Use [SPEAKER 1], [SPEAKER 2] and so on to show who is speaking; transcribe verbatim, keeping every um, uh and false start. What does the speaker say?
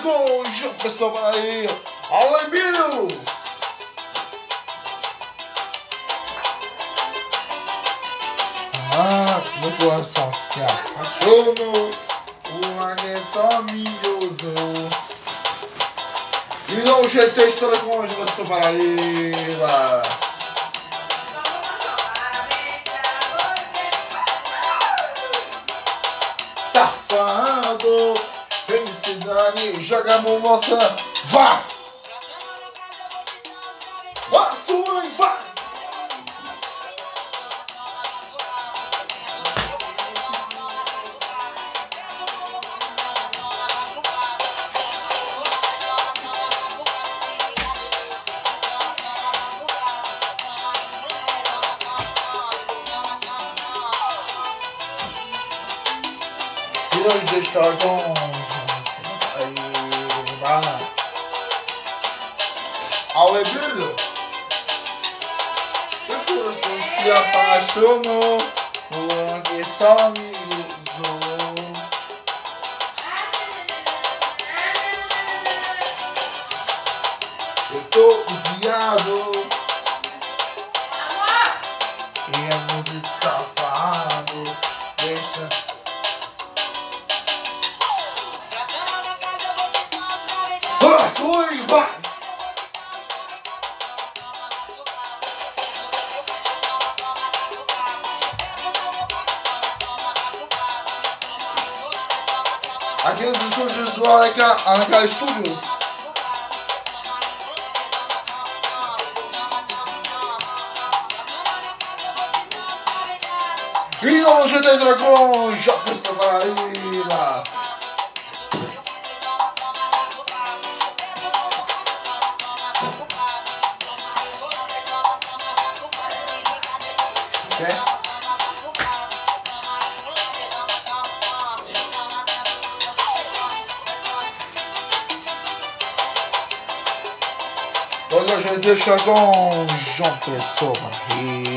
[SPEAKER 1] Dragões, pessoal, para aí. Alembio. Ah, meu coração se apaixonou. O águia só me usou. E não G T Dragões, pessoal, para aí. Safado, felicidade, joga a mão nossa, vá! Vá, swing, vá! Filhos de dragões, aí, vá! Aleluia! Meu coração se apaixonou, o águia só me usou. Eu tô desviado e a música está falando. Deixa. Ah, swing, vai! Aqui nos estúdios do Aleca, Aleca Studios. E no G T Dragões, já pensa Paraíba. Okay. Olha, G T Dragões, João Pessoa,